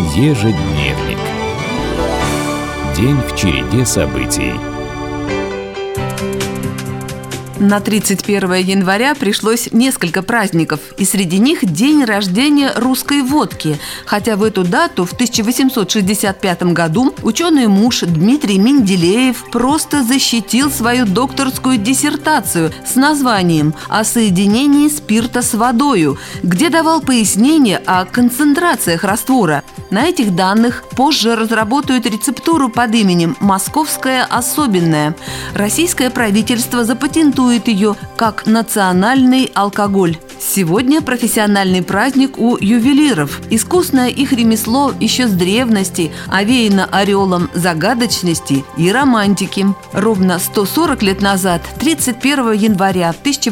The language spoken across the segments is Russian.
Ежедневник. День в череде событий. На 31 января пришлось несколько праздников, и среди них день рождения русской водки. Хотя в эту дату, в 1865 году, ученый-муж Дмитрий Менделеев просто защитил свою докторскую диссертацию с названием «О соединении спирта с водою», где давал пояснение о концентрациях раствора. На этих данных позже разработают рецептуру под именем «Московская особенная». Российское правительство запатентует ее как национальный алкоголь. Сегодня профессиональный праздник у ювелиров. Искусное их ремесло еще с древности овеяно ореолом загадочности и романтики. Ровно 140 лет назад, 31 января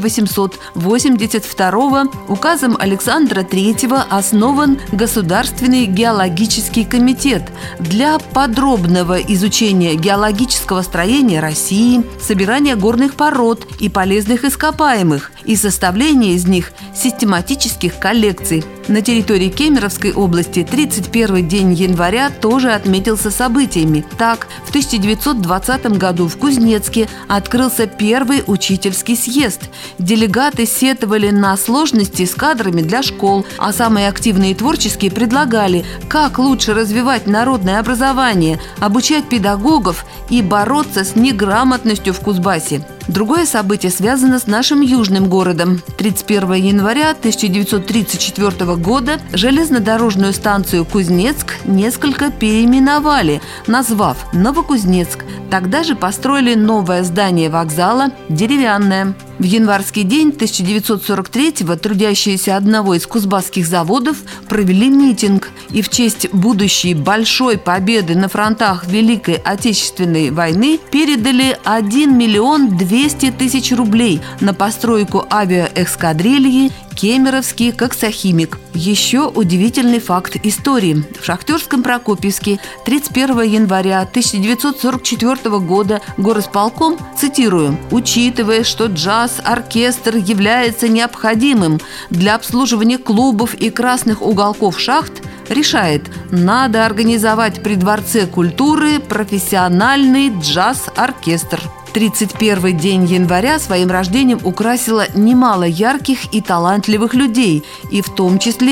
1882 указом Александра III основан Государственный геологический комитет для подробного изучения геологического строения России, собирания горных пород и полезных ископаемых и составления из них систематических коллекций. На территории Кемеровской области 31 день января тоже отметился событиями. Так, в 1920 году в Кузнецке открылся первый учительский съезд. Делегаты сетовали на сложности с кадрами для школ, а самые активные и творческие предлагали, как лучше развивать народное образование, обучать педагогов и бороться с неграмотностью в Кузбассе. Другое событие связано с нашим южным городом. 31 января 1934 года железнодорожную станцию Кузнецк несколько переименовали, назвав Новокузнецк. Тогда же построили новое здание вокзала, деревянное. В январский день 1943-го трудящиеся одного из кузбасских заводов провели митинг и в честь будущей большой победы на фронтах Великой Отечественной войны передали 1 200 000 рублей на постройку авиаэскадрильи «Кемеровский коксохимик». Еще удивительный факт истории. В Шахтерском Прокопьевске 31 января 1944 года горосполком, цитирую, «учитывая, что джаз-оркестр является необходимым для обслуживания клубов и красных уголков шахт, решает, надо организовать при Дворце культуры профессиональный джаз-оркестр». 31 день января своим рождением украсило немало ярких и талантливых людей. И в том числе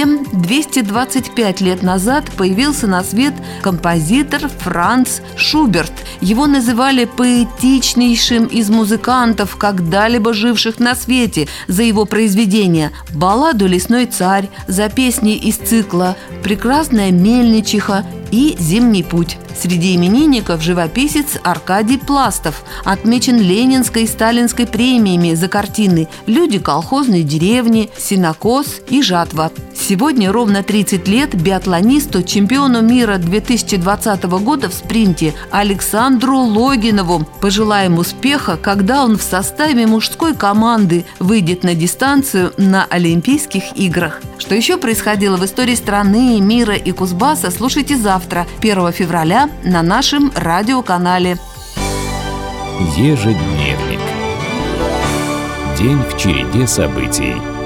225 лет назад появился на свет композитор Франц Шуберт. Его называли поэтичнейшим из музыкантов, когда-либо живших на свете, за его произведения: балладу «Лесной царь», за песни из цикла «Прекрасная мельничиха» и «Зимний путь». Среди именинников живописец Аркадий Пластов, отмечен Ленинской и Сталинской премиями за картины «Люди колхозной деревни», «Сенокос» и «Жатва». Сегодня ровно 30 лет биатлонисту, чемпиону мира 2020 года в спринте Александру Логинову. Пожелаем успеха, когда он в составе мужской команды выйдет на дистанцию на Олимпийских играх. Что еще происходило в истории страны, мира и Кузбасса, слушайте завтра, 1 февраля, на нашем радиоканале. Ежедневник. День в череде событий.